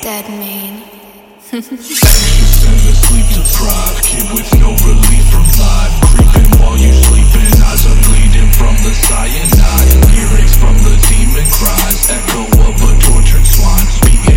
dead mean? Anxious and the sleep deprived, kid with no relief from life. Creeping while you sleeping, eyes are bleeding from the cyanide. Earaches from the demon cries, echo of a tortured swine. Speaking